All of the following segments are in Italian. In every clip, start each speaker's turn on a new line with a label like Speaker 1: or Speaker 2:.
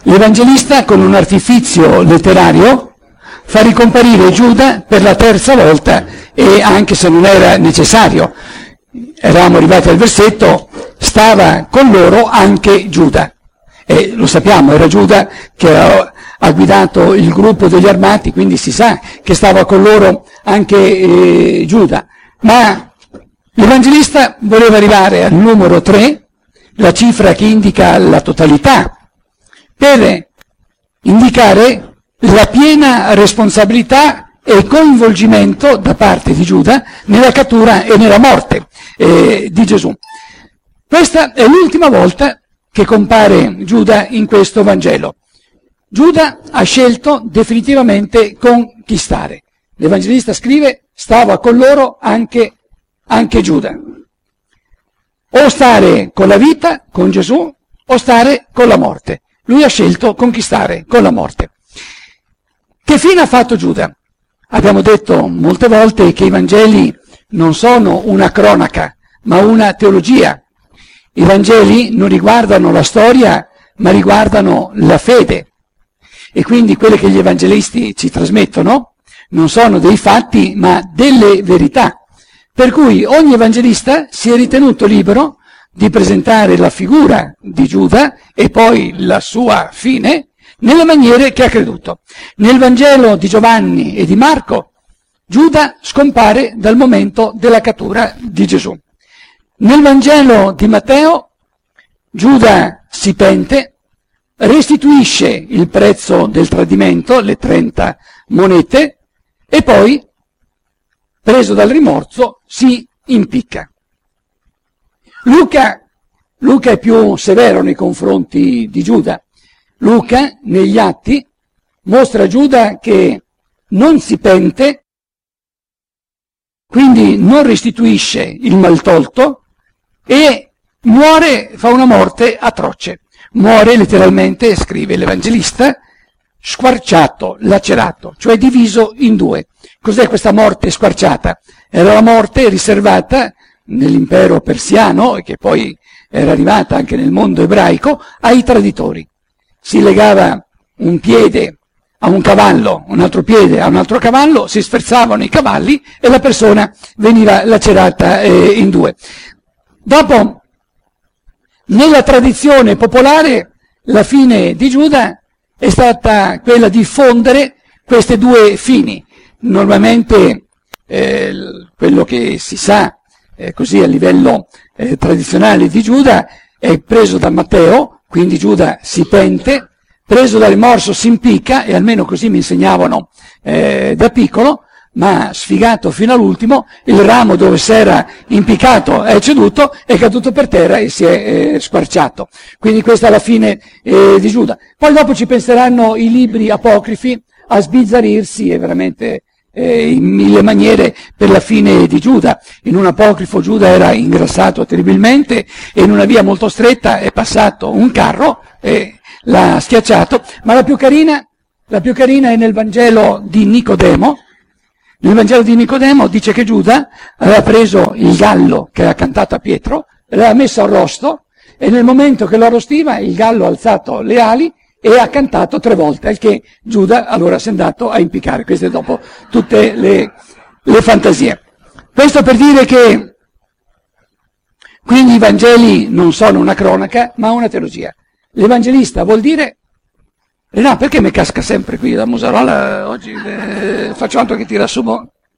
Speaker 1: L'Evangelista, con un artifizio letterario, fa ricomparire Giuda per la terza volta, e anche se non era necessario. Eravamo arrivati al versetto, stava con loro anche Giuda. E lo sappiamo, era Giuda che ha guidato il gruppo degli armati, quindi si sa che stava con loro anche Giuda. Ma l'Evangelista voleva arrivare al numero 3, la cifra che indica la totalità, per indicare la piena responsabilità e coinvolgimento da parte di Giuda nella cattura e nella morte di Gesù. Questa è l'ultima volta che compare Giuda in questo Vangelo. Giuda ha scelto definitivamente conquistare. L'Evangelista scrive, stava con loro anche Giuda. O stare con la vita, con Gesù, o stare con la morte. Lui ha scelto conquistare con la morte. Che fine ha fatto Giuda? Abbiamo detto molte volte che i Vangeli non sono una cronaca, ma una teologia. I Vangeli non riguardano la storia, ma riguardano la fede. E quindi quelle che gli evangelisti ci trasmettono non sono dei fatti, ma delle verità. Per cui ogni evangelista si è ritenuto libero di presentare la figura di Giuda e poi la sua fine nelle maniere che ha creduto. Nel Vangelo di Giovanni e di Marco, Giuda scompare dal momento della cattura di Gesù. Nel Vangelo di Matteo, Giuda si pente, restituisce il prezzo del tradimento, le 30 monete, e poi, preso dal rimorso, si impicca. Luca è più severo nei confronti di Giuda. Luca, negli Atti, mostra Giuda che non si pente, quindi non restituisce il maltolto, e muore, fa una morte atroce. Muore letteralmente, scrive l'Evangelista, squarciato, lacerato, cioè diviso in due. Cos'è questa morte squarciata? Era la morte riservata nell'impero persiano, e che poi era arrivata anche nel mondo ebraico, ai traditori. Si legava un piede a un cavallo, un altro piede a un altro cavallo, si sferzavano i cavalli e la persona veniva lacerata in due. Dopo, nella tradizione popolare, la fine di Giuda è stata quella di fondere queste due fini. Normalmente quello che si sa così a livello tradizionale di Giuda è preso da Matteo, quindi Giuda si pente, preso dal rimorso si impicca, e almeno così mi insegnavano da piccolo, ma sfigato fino all'ultimo, il ramo dove si era impiccato è ceduto, è caduto per terra e si è squarciato. Quindi questa è la fine di Giuda. Poi dopo ci penseranno i libri apocrifi a sbizzarrirsi e veramente in mille maniere per la fine di Giuda. In un apocrifo Giuda era ingrassato terribilmente e in una via molto stretta è passato un carro e l'ha schiacciato, ma la più carina è nel Vangelo di Nicodemo. Nel Vangelo di Nicodemo dice che Giuda aveva preso il gallo che aveva cantato a Pietro, l'aveva messo arrosto, e nel momento che lo arrostiva il gallo ha alzato le ali e ha cantato 3 volte, al che Giuda allora si è andato a impiccare. Queste dopo tutte le fantasie. Questo per dire che quindi i Vangeli non sono una cronaca, ma una teologia. L'Evangelista vuol dire, no, perché mi casca sempre qui da Musarola oggi? Faccio altro che tira su.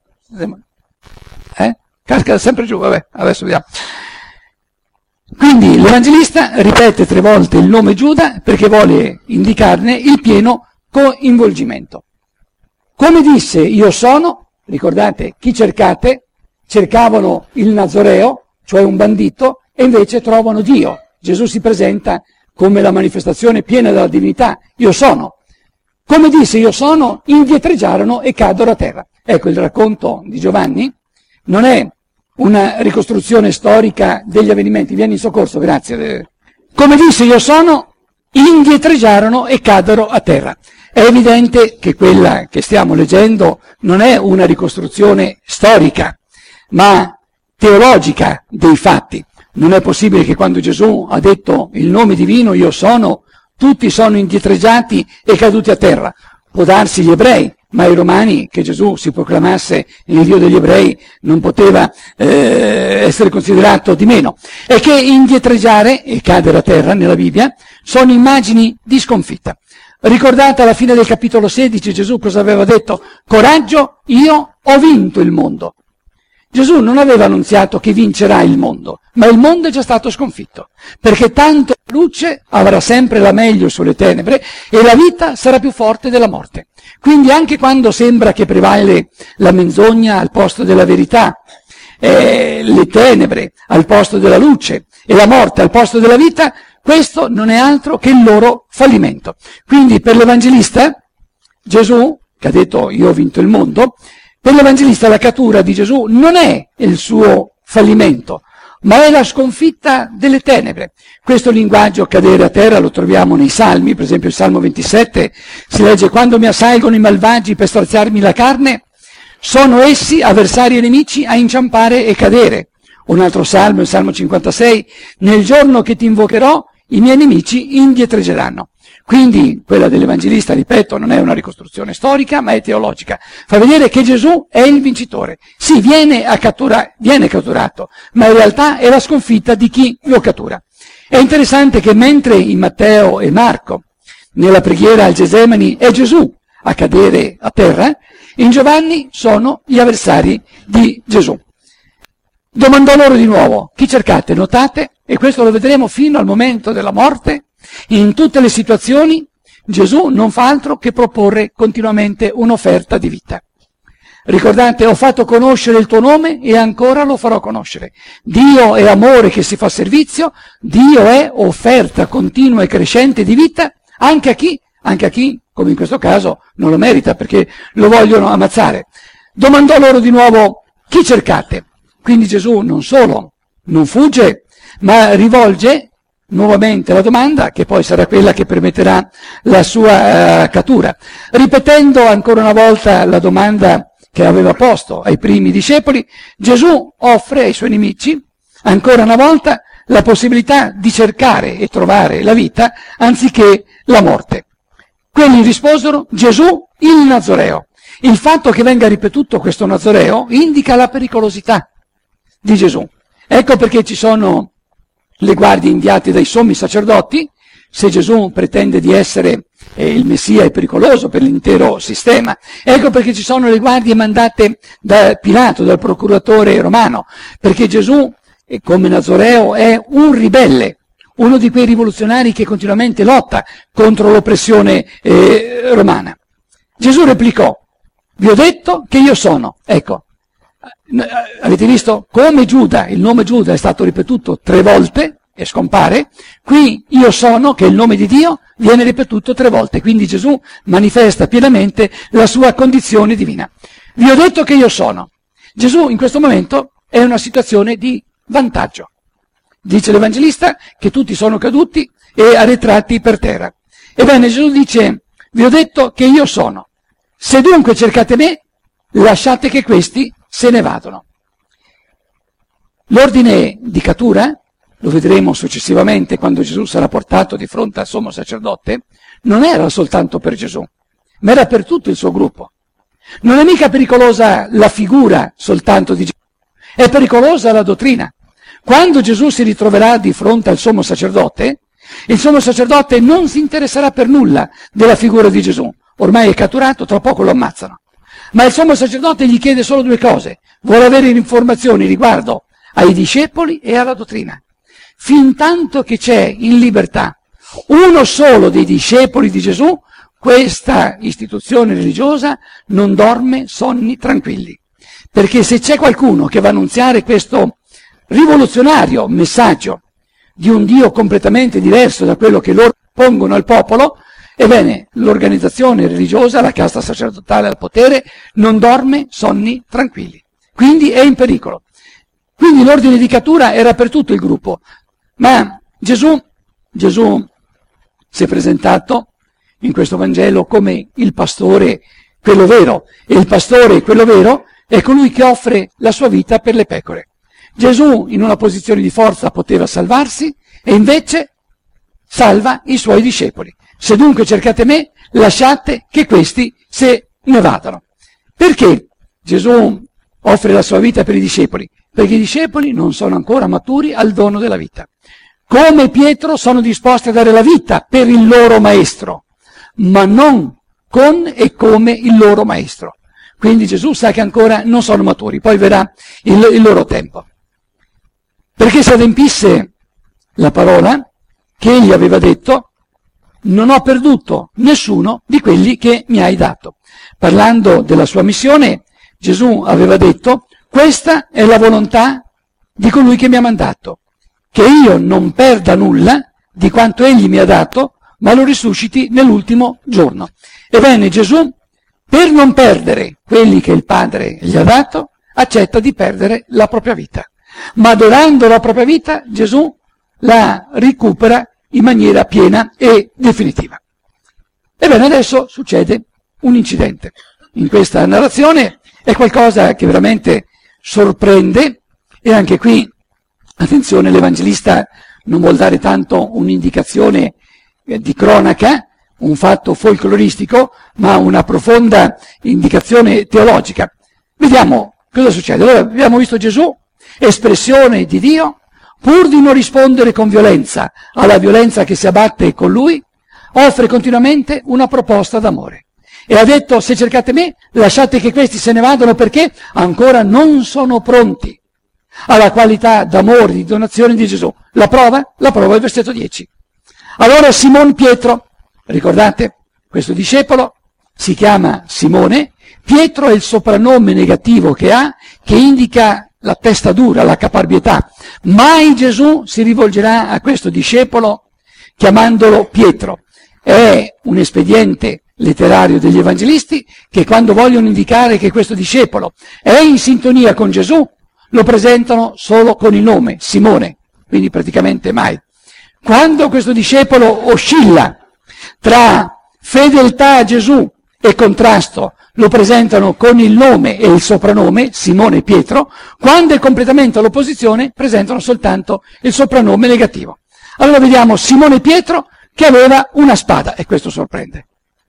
Speaker 1: Casca sempre giù, vabbè, adesso vediamo. Quindi l'Evangelista ripete 3 volte il nome Giuda perché vuole indicarne il pieno coinvolgimento. Come disse io sono, ricordate, chi cercate? Cercavano il Nazoreo, cioè un bandito, e invece trovano Dio. Gesù si presenta come la manifestazione piena della divinità, io sono. Come disse io sono, indietreggiarono e caddero a terra. Ecco, il racconto di Giovanni non è una ricostruzione storica degli avvenimenti. Vieni in soccorso, grazie. Come disse io sono, indietreggiarono e caddero a terra. È evidente che quella che stiamo leggendo non è una ricostruzione storica, ma teologica dei fatti. Non è possibile che quando Gesù ha detto il nome divino io sono, tutti sono indietreggiati e caduti a terra. Può darsi gli ebrei, ma i romani, che Gesù si proclamasse il Dio degli ebrei, non poteva essere considerato di meno. E che indietreggiare e cadere a terra nella Bibbia sono immagini di sconfitta. Ricordate alla fine del capitolo 16 Gesù cosa aveva detto? Coraggio, io ho vinto il mondo. Gesù non aveva annunziato che vincerà il mondo, ma il mondo è già stato sconfitto, perché tanto la luce avrà sempre la meglio sulle tenebre e la vita sarà più forte della morte. Quindi anche quando sembra che prevale la menzogna al posto della verità, le tenebre al posto della luce e la morte al posto della vita, questo non è altro che il loro fallimento. Quindi per l'Evangelista Gesù, che ha detto io ho vinto il mondo, per l'Evangelista la cattura di Gesù non è il suo fallimento, ma è la sconfitta delle tenebre. Questo linguaggio cadere a terra lo troviamo nei Salmi, per esempio il Salmo 27, si legge: quando mi assalgono i malvagi per straziarmi la carne, sono essi, avversari e nemici, a inciampare e cadere. Un altro Salmo, il Salmo 56, nel giorno che ti invocherò, i miei nemici indietreggeranno. Quindi quella dell'Evangelista, ripeto, non è una ricostruzione storica, ma è teologica. Fa vedere che Gesù è il vincitore. Sì, viene catturato, ma in realtà è la sconfitta di chi lo cattura. È interessante che mentre in Matteo e Marco, nella preghiera al Getsemani, è Gesù a cadere a terra, in Giovanni sono gli avversari di Gesù. Domandò loro di nuovo: chi cercate? Notate? E questo lo vedremo fino al momento della morte. In tutte le situazioni Gesù non fa altro che proporre continuamente un'offerta di vita. Ricordate, ho fatto conoscere il tuo nome e ancora lo farò conoscere. Dio è amore che si fa servizio, Dio è offerta continua e crescente di vita anche a chi, come in questo caso, non lo merita perché lo vogliono ammazzare. Domandò loro di nuovo: chi cercate? Quindi Gesù non solo non fugge, ma rivolge nuovamente la domanda, che poi sarà quella che permetterà la sua cattura. Ripetendo ancora una volta la domanda che aveva posto ai primi discepoli, Gesù offre ai suoi nemici, ancora una volta, la possibilità di cercare e trovare la vita anziché la morte. Quelli risposero: Gesù il Nazoreo. Il fatto che venga ripetuto questo Nazoreo indica la pericolosità di Gesù. Ecco perché ci sono le guardie inviate dai sommi sacerdoti. Se Gesù pretende di essere il Messia è pericoloso per l'intero sistema. Ecco perché ci sono le guardie mandate da Pilato, dal procuratore romano, perché Gesù, come Nazoreo, è un ribelle, uno di quei rivoluzionari che continuamente lotta contro l'oppressione romana. Gesù replicò: vi ho detto che io sono. Ecco, avete visto come Giuda, il nome Giuda è stato ripetuto 3 volte e scompare. Qui io sono, che è il nome di Dio, viene ripetuto 3 volte. Quindi Gesù manifesta pienamente la sua condizione divina. Vi ho detto che io sono. Gesù in questo momento è in una situazione di vantaggio. Dice l'Evangelista che tutti sono caduti e arretrati per terra. Ebbene, Gesù dice: vi ho detto che io sono. Se dunque cercate me, lasciate che questi se ne vadano. L'ordine di cattura, lo vedremo successivamente quando Gesù sarà portato di fronte al sommo sacerdote, non era soltanto per Gesù, ma era per tutto il suo gruppo. Non è mica pericolosa la figura soltanto di Gesù, è pericolosa la dottrina. Quando Gesù si ritroverà di fronte al sommo sacerdote, il sommo sacerdote non si interesserà per nulla della figura di Gesù. Ormai è catturato, tra poco lo ammazzano. Ma il sommo sacerdote gli chiede solo 2 cose. Vuole avere informazioni riguardo ai discepoli e alla dottrina. Fintanto che c'è in libertà uno solo dei discepoli di Gesù, questa istituzione religiosa non dorme sonni tranquilli. Perché se c'è qualcuno che va a annunziare questo rivoluzionario messaggio di un Dio completamente diverso da quello che loro pongono al popolo, ebbene, l'organizzazione religiosa, la casta sacerdotale al potere, non dorme sonni tranquilli. Quindi è in pericolo. Quindi l'ordine di cattura era per tutto il gruppo. Ma Gesù si è presentato in questo Vangelo come il pastore, quello vero. E il pastore, quello vero, è colui che offre la sua vita per le pecore. Gesù, in una posizione di forza, poteva salvarsi, e invece salva i suoi discepoli. Se dunque cercate me, lasciate che questi se ne vadano. Perché Gesù offre la sua vita per i discepoli? Perché i discepoli non sono ancora maturi al dono della vita. Come Pietro sono disposti a dare la vita per il loro maestro, ma non con e come il loro maestro. Quindi Gesù sa che ancora non sono maturi, poi verrà il loro tempo. Perché si adempisse la parola che egli aveva detto: non ho perduto nessuno di quelli che mi hai dato. Parlando della sua missione, Gesù aveva detto: questa è la volontà di colui che mi ha mandato, che io non perda nulla di quanto egli mi ha dato, ma lo risusciti nell'ultimo giorno. Ebbene, Gesù, per non perdere quelli che il Padre gli ha dato, accetta di perdere la propria vita. Ma donando la propria vita, Gesù la recupera in maniera piena e definitiva. Ebbene, adesso succede un incidente. In questa narrazione è qualcosa che veramente sorprende, e anche qui, attenzione, l'Evangelista non vuol dare tanto un'indicazione di cronaca, un fatto folcloristico, ma una profonda indicazione teologica. Vediamo cosa succede. Allora, abbiamo visto Gesù, espressione di Dio, pur di non rispondere con violenza alla violenza che si abbatte con lui, offre continuamente una proposta d'amore. E ha detto: se cercate me, lasciate che questi se ne vadano, perché ancora non sono pronti alla qualità d'amore, di donazione di Gesù. La prova? La prova è il versetto 10. Allora Simon Pietro, ricordate, questo discepolo si chiama Simone, Pietro è il soprannome negativo che ha, che indica la testa dura, la caparbietà. Mai Gesù si rivolgerà a questo discepolo chiamandolo Pietro. È un espediente letterario degli evangelisti che, quando vogliono indicare che questo discepolo è in sintonia con Gesù, lo presentano solo con il nome, Simone, quindi praticamente mai. Quando questo discepolo oscilla tra fedeltà a Gesù e contrasto, lo presentano con il nome e il soprannome, Simone Pietro. Quando è completamente all'opposizione, presentano soltanto il soprannome negativo. Allora vediamo Simone Pietro che aveva una spada, e questo sorprende.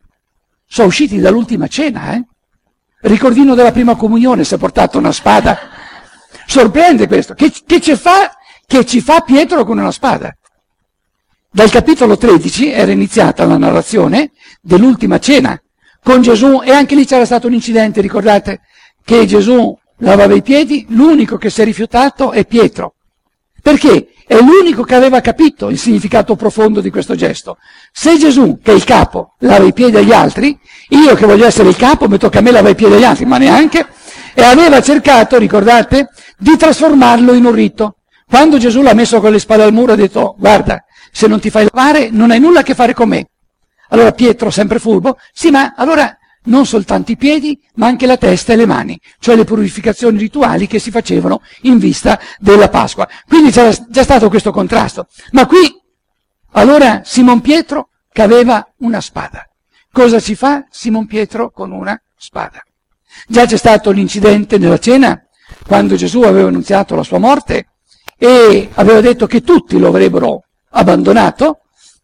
Speaker 1: Sono usciti dall'ultima cena, Ricordino della prima comunione, si è portato una spada. Sorprende questo. Che ci fa Pietro con una spada? Dal capitolo 13 era iniziata la narrazione dell'ultima cena con Gesù, e anche lì c'era stato un incidente. Ricordate che Gesù lavava i piedi? L'unico che si è rifiutato è Pietro. Perché? È l'unico che aveva capito il significato profondo di questo gesto. Se Gesù, che è il capo, lava i piedi agli altri, io che voglio essere il capo, mi tocca a me lavare i piedi agli altri, ma neanche. E aveva cercato, ricordate, di trasformarlo in un rito. Quando Gesù l'ha messo con le spalle al muro, ha detto: guarda, se non ti fai lavare non hai nulla a che fare con me. Allora Pietro, sempre furbo: sì, ma allora non soltanto i piedi, ma anche la testa e le mani, cioè le purificazioni rituali che si facevano in vista della Pasqua. Quindi c'era già stato questo contrasto. Ma qui, allora, Simon Pietro che aveva una spada. Cosa ci fa Simon Pietro con una spada? Già c'è stato l'incidente nella cena, quando Gesù aveva annunziato la sua morte e aveva detto che tutti lo avrebbero abbandonato.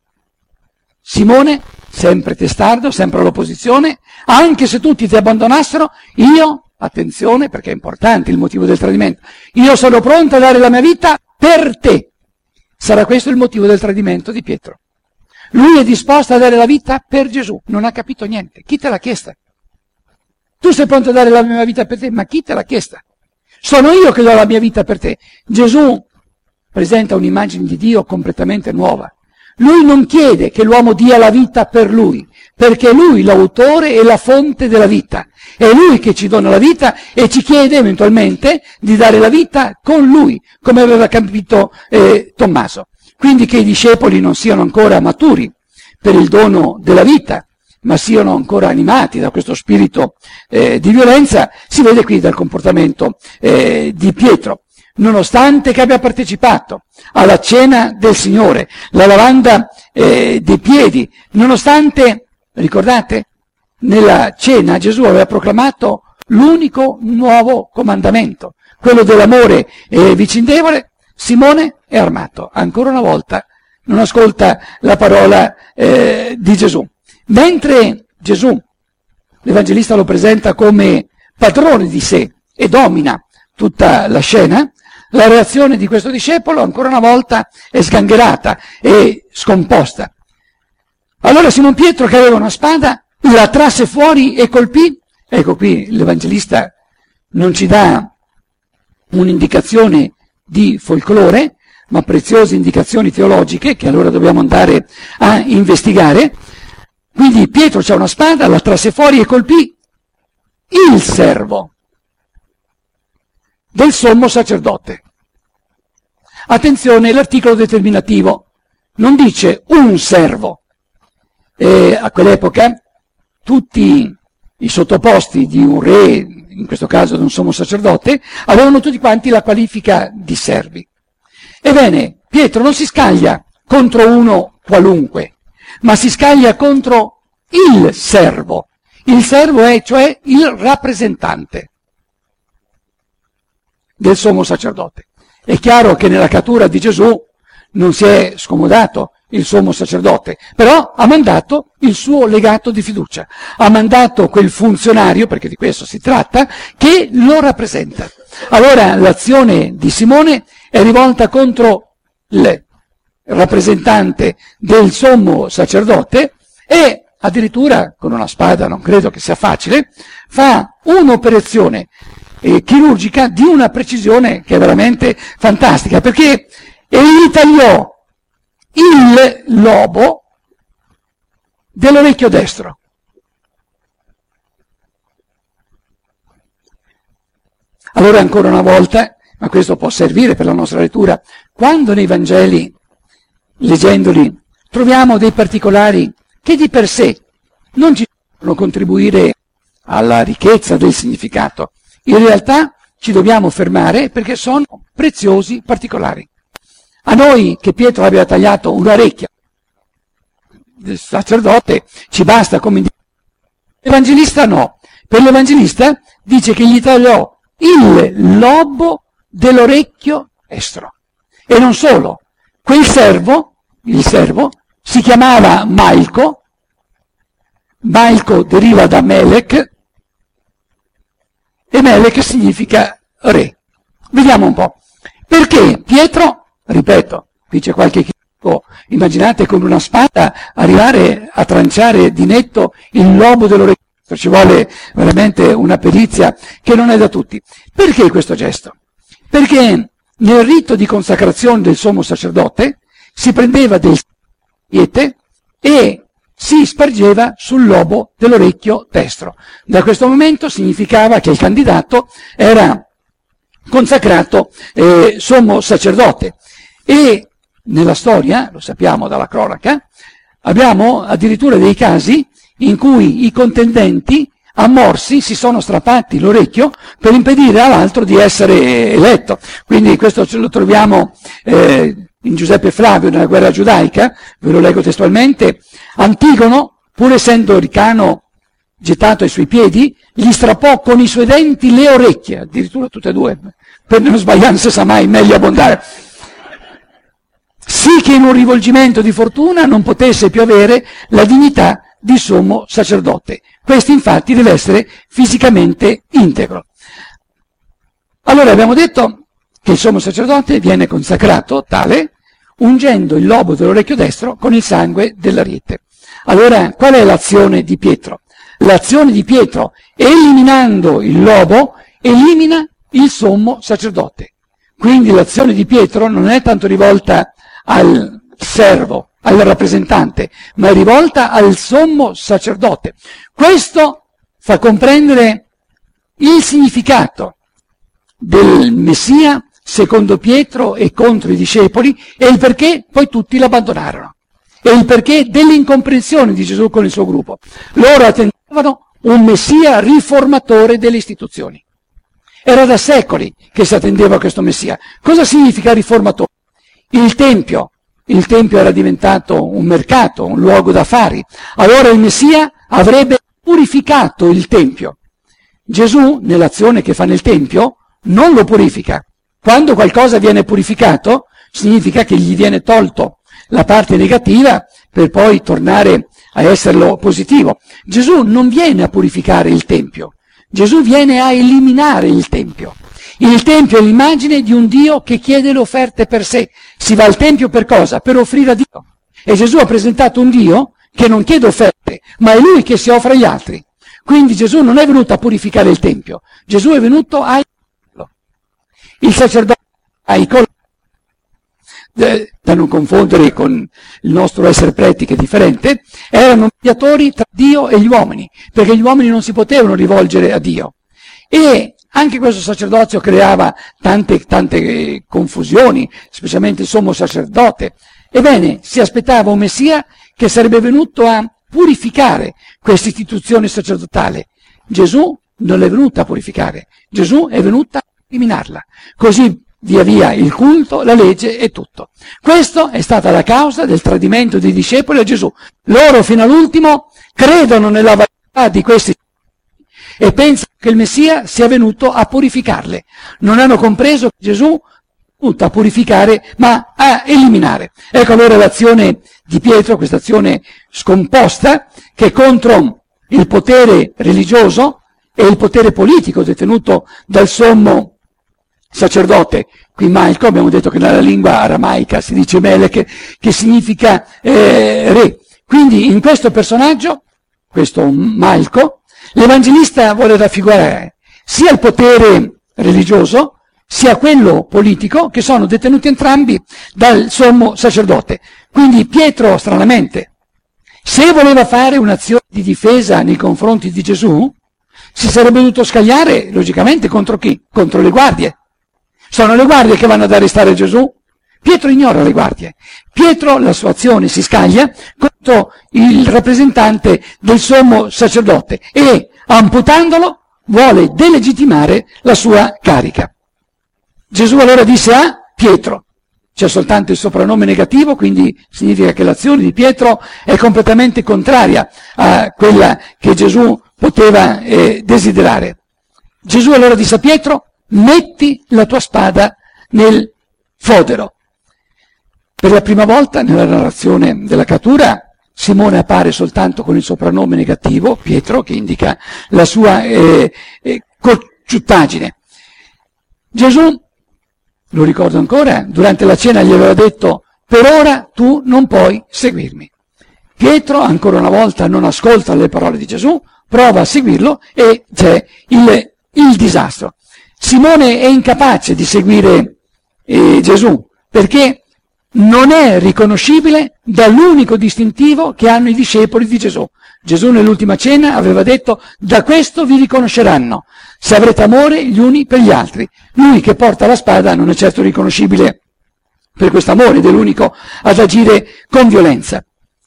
Speaker 1: Simone, sempre testardo, sempre all'opposizione: anche se tutti ti abbandonassero, io, attenzione perché è importante il motivo del tradimento, io sono pronto a dare la mia vita per te. Sarà questo il motivo del tradimento di Pietro. Lui è disposto a dare la vita per Gesù, non ha capito niente. Chi te l'ha chiesta? Tu sei pronto a dare la mia vita per te, ma chi te l'ha chiesta? Sono io che do la mia vita per te. Gesù presenta un'immagine di Dio completamente nuova. Lui non chiede che l'uomo dia la vita per lui, perché è lui l'autore e la fonte della vita. È lui che ci dona la vita e ci chiede eventualmente di dare la vita con lui, come aveva capito Tommaso. Quindi che i discepoli non siano ancora maturi per il dono della vita, ma siano ancora animati da questo spirito di violenza, si vede qui dal comportamento di Pietro. Nonostante che abbia partecipato alla cena del Signore, la lavanda dei piedi, nonostante, ricordate, nella cena Gesù aveva proclamato l'unico nuovo comandamento, quello dell'amore vicindevole, Simone è armato. Ancora una volta non ascolta la parola di Gesù. Mentre Gesù, l'Evangelista lo presenta come padrone di sé e domina tutta la scena, la reazione di questo discepolo ancora una volta è sgangherata e scomposta. Allora Simon Pietro, che aveva una spada, la trasse fuori e colpì. Ecco, qui l'Evangelista non ci dà un'indicazione di folklore, ma preziose indicazioni teologiche che allora dobbiamo andare a investigare. Quindi Pietro c'ha una spada, la trasse fuori e colpì il servo del sommo sacerdote. Attenzione, l'articolo determinativo non dice un servo. A quell'epoca tutti i sottoposti di un re, in questo caso di un sommo sacerdote, avevano tutti quanti la qualifica di servi. Ebbene, Pietro non si scaglia contro uno qualunque, ma si scaglia contro il servo. Il servo è cioè il rappresentante del sommo sacerdote. È chiaro che nella cattura di Gesù non si è scomodato il sommo sacerdote, però ha mandato il suo legato di fiducia, ha mandato quel funzionario, perché di questo si tratta, che lo rappresenta. Allora l'azione di Simone è rivolta contro il rappresentante del sommo sacerdote e addirittura con una spada, non credo che sia facile, fa un'operazione chirurgica di una precisione che è veramente fantastica, perché egli tagliò il lobo dell'orecchio destro. Allora ancora una volta, ma questo può servire per la nostra lettura, quando nei Vangeli, leggendoli, troviamo dei particolari che di per sé non ci possono contribuire alla ricchezza del significato, in realtà ci dobbiamo fermare perché sono preziosi particolari. A noi che Pietro abbia tagliato un'orecchia del sacerdote ci basta come indicazione. L'Evangelista no. Per l'Evangelista dice che gli tagliò il lobo dell'orecchio estro. E non solo. Quel servo, il servo, si chiamava Malco. Malco deriva da Melech e Melech significa re. Vediamo un po'. Perché Pietro, ripeto, dice qualche chimico, immaginate con una spada arrivare a tranciare di netto il lobo dell'orecchio. Ci vuole veramente una perizia che non è da tutti. Perché questo gesto? Perché nel rito di consacrazione del sommo sacerdote si prendeva del siete e si spargeva sul lobo dell'orecchio destro. Da questo momento significava che il candidato era consacrato sommo sacerdote. E nella storia, lo sappiamo dalla cronaca, abbiamo addirittura dei casi in cui i contendenti a morsi si sono strappati l'orecchio per impedire all'altro di essere eletto. Quindi questo ce lo troviamo in Giuseppe Flavio nella guerra giudaica, ve lo leggo testualmente. Antigono, pur essendo Ricano gettato ai suoi piedi, gli strappò con i suoi denti le orecchie, addirittura tutte e due, per non sbagliare, non si sa mai, meglio abbondare. Sì che in un rivolgimento di fortuna non potesse più avere la dignità di sommo sacerdote. Questo infatti deve essere fisicamente integro. Allora abbiamo detto che il sommo sacerdote viene consacrato tale ungendo il lobo dell'orecchio destro con il sangue dell'ariete. Allora qual è l'azione di Pietro? L'azione di Pietro, eliminando il lobo, elimina il sommo sacerdote. Quindi l'azione di Pietro non è tanto rivolta al servo, al rappresentante, ma è rivolta al sommo sacerdote. Questo fa comprendere il significato del Messia secondo Pietro e contro i discepoli e il perché poi tutti l'abbandonarono e il perché dell'incomprensione di Gesù con il suo gruppo. Loro attendevano un Messia riformatore delle istituzioni. Era da secoli che si attendeva questo Messia. Cosa significa riformatore? Il Tempio era diventato un mercato, un luogo d'affari. Allora il Messia avrebbe purificato il Tempio. Gesù, nell'azione che fa nel Tempio, non lo purifica. Quando qualcosa viene purificato, significa che gli viene tolto la parte negativa per poi tornare a esserlo positivo. Gesù non viene a purificare il Tempio, Gesù viene a eliminare il Tempio. Il Tempio è l'immagine di un Dio che chiede le offerte per sé. Si va al Tempio per cosa? Per offrire a Dio. E Gesù ha presentato un Dio che non chiede offerte, ma è Lui che si offre agli altri. Quindi Gesù non è venuto a purificare il Tempio, Gesù è venuto a eliminarlo. Il sacerdote da non confondere con il nostro essere preti che è differente, erano mediatori tra Dio e gli uomini, perché gli uomini non si potevano rivolgere a Dio. E anche questo sacerdozio creava tante confusioni, specialmente il sommo sacerdote. Ebbene, si aspettava un Messia che sarebbe venuto a purificare questa istituzione sacerdotale. Gesù non è venuto a purificare, Gesù è venuto a eliminarla. Così via via il culto, la legge e tutto. Questa è stata la causa del tradimento dei discepoli a Gesù. Loro fino all'ultimo credono nella validità di questi e pensano che il Messia sia venuto a purificarle. Non hanno compreso che Gesù è venuto a purificare ma a eliminare. Ecco allora l'azione di Pietro, questa azione scomposta che contro il potere religioso e il potere politico detenuto dal sommo sacerdote. Qui Malco, abbiamo detto che nella lingua aramaica si dice Melech, che significa re. Quindi in questo personaggio, questo Malco, l'Evangelista vuole raffigurare sia il potere religioso sia quello politico, che sono detenuti entrambi dal sommo sacerdote. Quindi Pietro, stranamente, se voleva fare un'azione di difesa nei confronti di Gesù, si sarebbe dovuto scagliare, logicamente, contro chi? Contro le guardie. Sono le guardie che vanno ad arrestare Gesù? Pietro ignora le guardie. Pietro, la sua azione, si scaglia contro il rappresentante del sommo sacerdote e, amputandolo, vuole delegittimare la sua carica. Gesù allora disse a Pietro, c'è soltanto il soprannome negativo, quindi significa che l'azione di Pietro è completamente contraria a quella che Gesù poteva desiderare. Gesù allora disse a Pietro, metti la tua spada nel fodero. Per la prima volta nella narrazione della cattura Simone appare soltanto con il soprannome negativo, Pietro, che indica la sua cocciuttaggine. Gesù, lo ricordo ancora, durante la cena gli aveva detto, per ora tu non puoi seguirmi. Pietro, ancora una volta, non ascolta le parole di Gesù, prova a seguirlo e c'è il disastro. Simone è incapace di seguire Gesù perché non è riconoscibile dall'unico distintivo che hanno i discepoli di Gesù. Gesù nell'ultima cena aveva detto, da questo vi riconosceranno, se avrete amore gli uni per gli altri. Lui che porta la spada non è certo riconoscibile per questo amore ed è l'unico ad agire con violenza.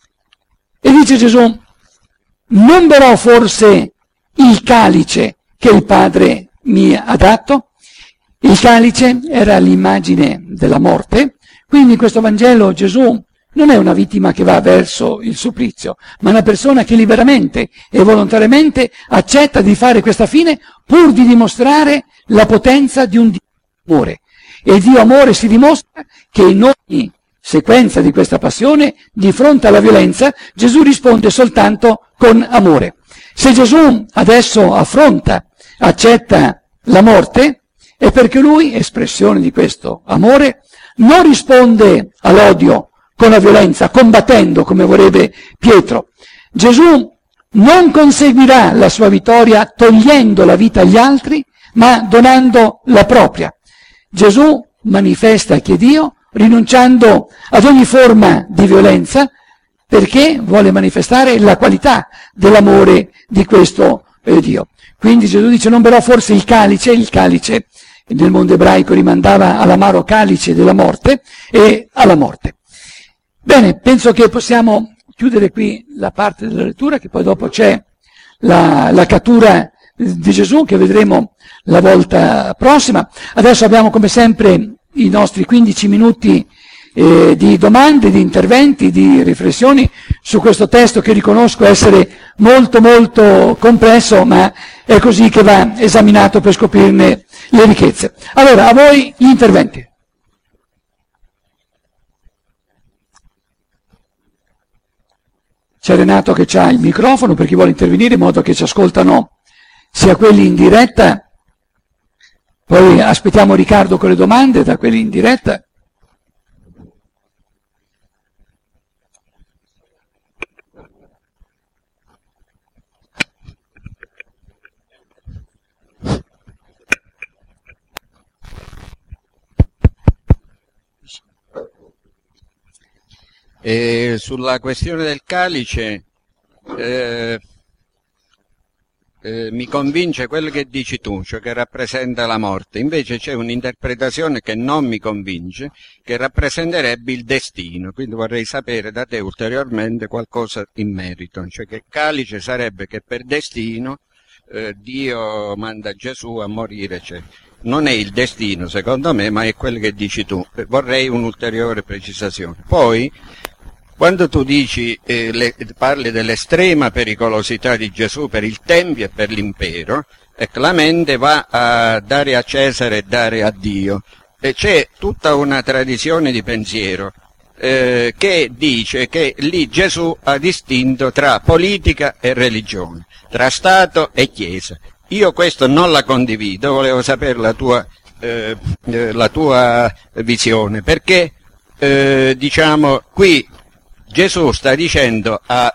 Speaker 1: E dice Gesù, non berò forse il calice che il Padre mi ha dato? Il calice era l'immagine della morte, quindi in questo Vangelo Gesù non è una vittima che va verso il supplizio, ma una persona che liberamente e volontariamente accetta di fare questa fine pur di dimostrare la potenza di un Dio amore. E Dio amore si dimostra che in ogni sequenza di questa passione, di fronte alla violenza, Gesù risponde soltanto con amore. Se Gesù adesso accetta la morte, è perché lui, espressione di questo amore, non risponde all'odio con la violenza, combattendo come vorrebbe Pietro. Gesù non conseguirà la sua vittoria togliendo la vita agli altri, ma donando la propria. Gesù manifesta chi è Dio, rinunciando ad ogni forma di violenza, perché vuole manifestare la qualità dell'amore di questo Dio. Quindi Gesù dice, non berò forse il calice nel mondo ebraico rimandava all'amaro calice della morte e alla morte. Bene, penso che possiamo chiudere qui la parte della lettura, che poi dopo c'è la cattura di Gesù, che vedremo la volta prossima. Adesso abbiamo come sempre i nostri 15 minuti di domande, di interventi, di riflessioni su questo testo che riconosco essere molto molto complesso, ma è così che va esaminato per scoprirne le ricchezze. Allora, a voi gli interventi. c'è Renato che ha il microfono per chi vuole intervenire in modo che ci ascoltano sia quelli in diretta, poi aspettiamo Riccardo con le domande da quelli in diretta.
Speaker 2: E sulla questione del calice mi convince quello che dici tu, cioè che rappresenta la morte. Invece c'è un'interpretazione che non mi convince, che rappresenterebbe il destino. Quindi vorrei sapere da te ulteriormente qualcosa in merito, cioè che calice sarebbe che per destino Dio manda Gesù a morire, cioè. Non è il destino secondo me, ma è quello che dici tu. Vorrei un'ulteriore precisazione. Poi, quando tu dici, parli dell'estrema pericolosità di Gesù per il Tempio e per l'impero, ecco, la mente va a dare a Cesare e dare a Dio. E c'è tutta una tradizione di pensiero che dice che lì Gesù ha distinto tra politica e religione, tra Stato e Chiesa. Io questo non la condivido, volevo sapere la tua visione, perché diciamo qui Gesù sta dicendo a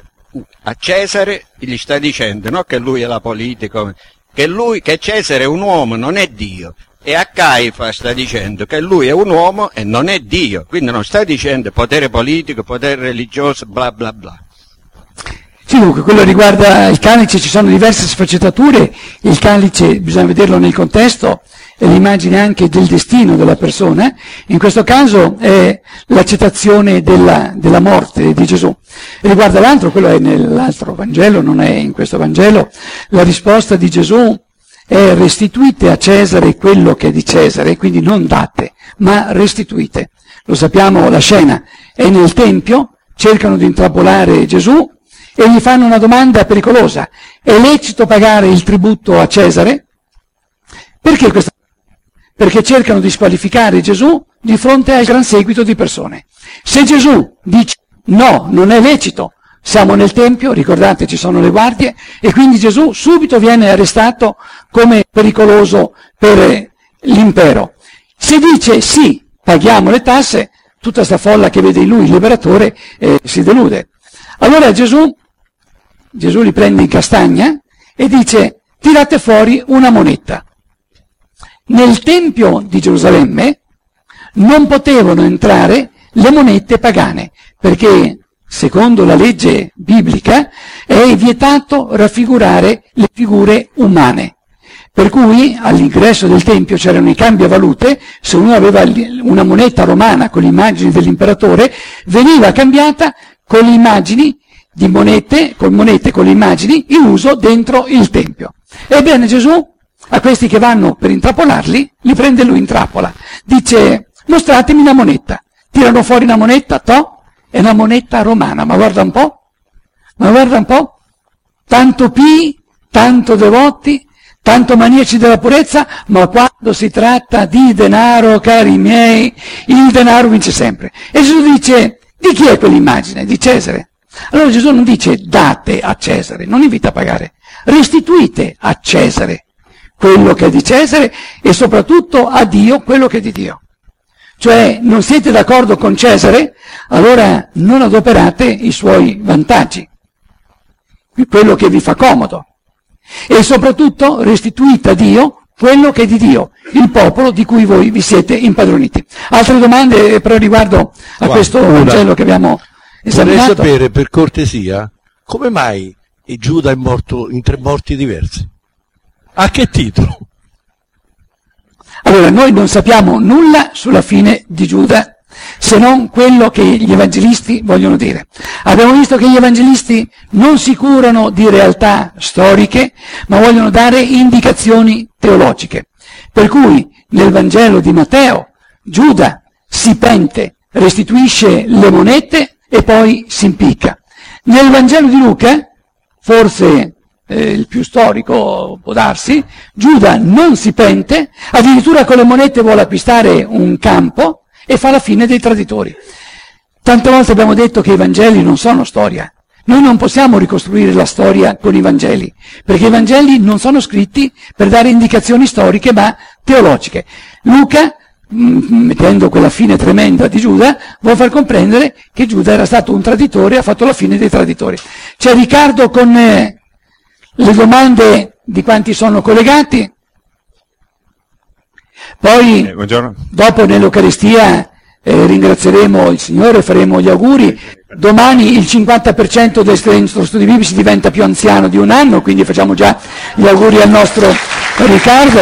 Speaker 2: Cesare, gli sta dicendo no che lui è la politica, che Cesare è un uomo, non è Dio, e a Caifa sta dicendo che lui è un uomo e non è Dio, quindi non sta dicendo potere politico, potere religioso, bla bla bla.
Speaker 1: Sì, dunque, quello riguarda il calice, ci sono diverse sfaccettature, il calice bisogna vederlo nel contesto, è l'immagine anche del destino della persona, in questo caso è l'accettazione della morte di Gesù. Riguarda l'altro, quello è nell'altro Vangelo, non è in questo Vangelo, la risposta di Gesù è restituite a Cesare quello che è di Cesare, quindi non date, ma restituite. Lo sappiamo, la scena è nel Tempio, cercano di intrappolare Gesù, e gli fanno una domanda pericolosa. È lecito pagare il tributo a Cesare? Perché questa? Perché cercano di squalificare Gesù di fronte al gran seguito di persone. Se Gesù dice no, non è lecito, siamo nel Tempio, ricordate ci sono le guardie, e quindi Gesù subito viene arrestato come pericoloso per l'impero. Se dice sì, paghiamo le tasse, tutta sta folla che vede in lui il liberatore si delude. Allora Gesù li prende in castagna e dice: tirate fuori una moneta. Nel Tempio di Gerusalemme non potevano entrare le monete pagane, perché secondo la legge biblica è vietato raffigurare le figure umane. Per cui all'ingresso del Tempio c'erano i cambiavalute, se uno aveva una moneta romana con le immagini dell'imperatore, veniva cambiata con le immagini di monete, con le immagini in uso dentro il Tempio. Ebbene Gesù, a questi che vanno per intrappolarli, li prende lui in trappola. Dice: mostratemi una moneta. Tirano fuori una moneta, è una moneta romana, ma guarda un po', tanto pii, tanto devoti, tanto maniaci della purezza, ma quando si tratta di denaro, cari miei, il denaro vince sempre. E Gesù dice: di chi è quell'immagine? Di Cesare. Allora Gesù non dice date a Cesare, non invita a pagare, restituite a Cesare quello che è di Cesare e soprattutto a Dio quello che è di Dio. Cioè non siete d'accordo con Cesare, allora non adoperate i suoi vantaggi, quello che vi fa comodo, e soprattutto restituite a Dio quello che è di Dio, il popolo di cui voi vi siete impadroniti. Altre domande però riguardo a questo Vangelo che abbiamo esaminato?
Speaker 3: Vorrei sapere, per cortesia, come mai Giuda è morto in 3 morti diversi? A che titolo?
Speaker 1: Allora, noi non sappiamo nulla sulla fine di Giuda, se non quello che gli evangelisti vogliono dire. Abbiamo visto che gli evangelisti non si curano di realtà storiche, ma vogliono dare indicazioni teologiche. Per cui nel Vangelo di Matteo Giuda si pente, restituisce le monete e poi si impicca. Nel Vangelo di Luca, forse il più storico può darsi, Giuda non si pente, addirittura con le monete vuole acquistare un campo e fa la fine dei traditori. Tante volte abbiamo detto che i Vangeli non sono storia, Noi non possiamo ricostruire la storia con i Vangeli, perché i Vangeli non sono scritti per dare indicazioni storiche, ma teologiche. Luca, mettendo quella fine tremenda di Giuda, vuole far comprendere che Giuda era stato un traditore e ha fatto la fine dei traditori. C'è Riccardo con le domande di quanti sono collegati. Poi, dopo nell'Eucaristia ringrazieremo il Signore, faremo gli auguri. Domani il 50% del nostro studio biblico si diventa più anziano di un anno, quindi facciamo già gli auguri al nostro Riccardo.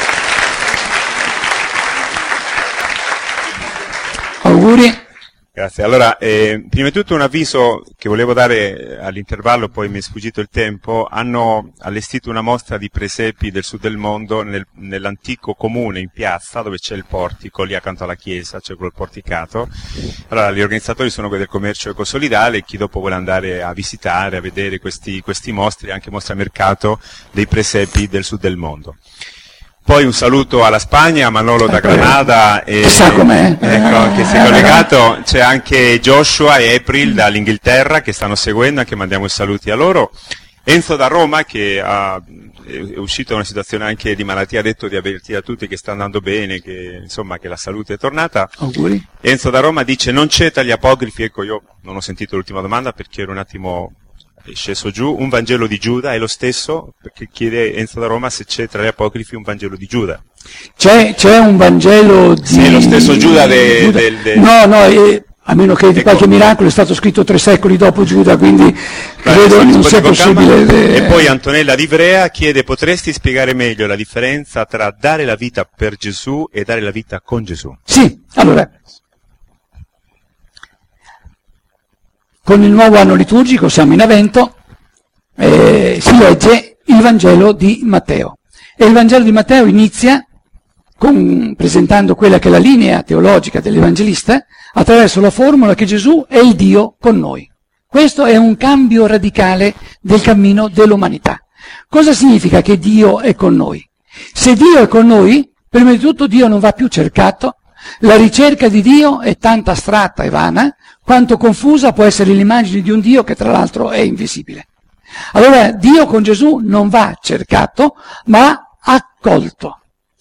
Speaker 1: Auguri.
Speaker 4: Grazie. Allora, prima di tutto un avviso che volevo dare all'intervallo, poi mi è sfuggito il tempo. Hanno allestito una mostra di presepi del sud del mondo nell'antico comune in piazza, dove c'è il portico, lì accanto alla chiesa, c'è quel porticato. Allora, gli organizzatori sono quelli del commercio ecosolidale, e chi dopo vuole andare a visitare, a vedere questi mostri, anche mostra mercato dei presepi del sud del mondo. Poi un saluto alla Spagna, Manolo da Granada,
Speaker 1: sa com'è.
Speaker 4: Ecco, che si è collegato. C'è anche Joshua e April dall'Inghilterra che stanno seguendo, anche mandiamo i saluti a loro. Enzo da Roma, che è uscito da una situazione anche di malattia, ha detto di avvertire a tutti che sta andando bene, che insomma che la salute è tornata.
Speaker 1: Auguri.
Speaker 4: Enzo da Roma dice: non c'è tra gli apocrifi, ecco, io non ho sentito l'ultima domanda perché ero un attimo sceso giù. Un Vangelo di Giuda è lo stesso? Perché chiede Enzo da Roma se c'è tra gli apocrifi un Vangelo di Giuda.
Speaker 1: C'è un Vangelo di...
Speaker 4: Sì, lo stesso Giuda
Speaker 1: No, a meno che di qualche miracolo, è stato scritto 3 secoli dopo Giuda, quindi credo non sia possibile.
Speaker 4: E poi Antonella di Ivrea chiede: potresti spiegare meglio la differenza tra dare la vita per Gesù e dare la vita con Gesù?
Speaker 1: Sì, allora, con il nuovo anno liturgico, siamo in Avvento, si legge il Vangelo di Matteo. E il Vangelo di Matteo inizia presentando quella che è la linea teologica dell'Evangelista, attraverso la formula che Gesù è il Dio con noi. Questo è un cambio radicale del cammino dell'umanità. Cosa significa che Dio è con noi? Se Dio è con noi, prima di tutto Dio non va più cercato. La ricerca di Dio è tanto astratta e vana quanto confusa può essere l'immagine di un Dio che tra l'altro è invisibile. Allora Dio con Gesù non va cercato, ma accolto.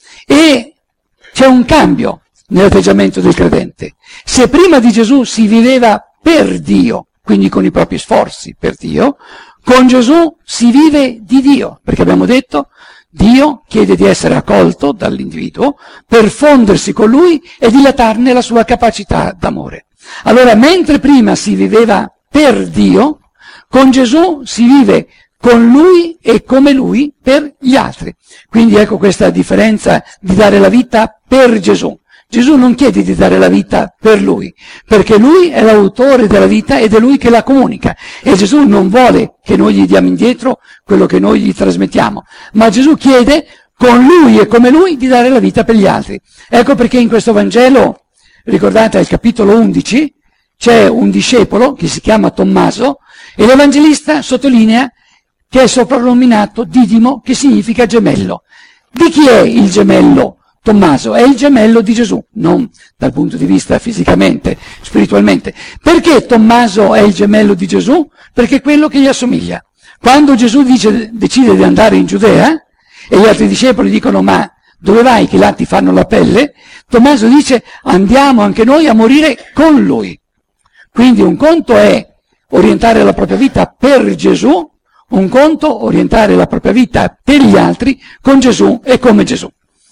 Speaker 1: E c'è un cambio nell'atteggiamento del credente. Se prima di Gesù si viveva per Dio, quindi con i propri sforzi per Dio, con Gesù si vive di Dio, perché abbiamo detto Dio chiede di essere accolto dall'individuo per fondersi con Lui e dilatarne la sua capacità d'amore. Allora, mentre prima si viveva per Dio, con Gesù si vive con Lui e come Lui per gli altri. Quindi ecco questa differenza di dare la vita per Gesù. Gesù non chiede di dare la vita per Lui, perché Lui è l'autore della vita ed è Lui che la comunica. E Gesù non vuole che noi gli diamo indietro quello che noi gli trasmettiamo, ma Gesù chiede con Lui e come Lui di dare la vita per gli altri. Ecco perché in questo Vangelo, ricordate al capitolo 11, c'è un discepolo che si chiama Tommaso e l'Evangelista sottolinea che è soprannominato Didimo, che significa gemello. Di chi è il gemello? Tommaso è il gemello di Gesù, non dal punto di vista fisicamente, spiritualmente. Perché Tommaso è il gemello di Gesù? Perché è quello che gli assomiglia. Quando Gesù decide di andare in Giudea e gli altri discepoli dicono: ma dove vai che là ti fanno la pelle? Tommaso dice: andiamo anche noi a morire con lui. Quindi un conto è orientare la propria vita per Gesù, un conto orientare la propria vita per gli altri con Gesù e come Gesù.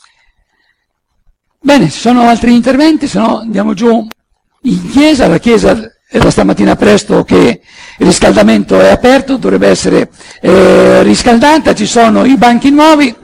Speaker 1: Bene, ci sono altri interventi, se no andiamo giù in chiesa. La chiesa è da stamattina presto che il riscaldamento è aperto, dovrebbe essere riscaldata, ci sono i banchi nuovi.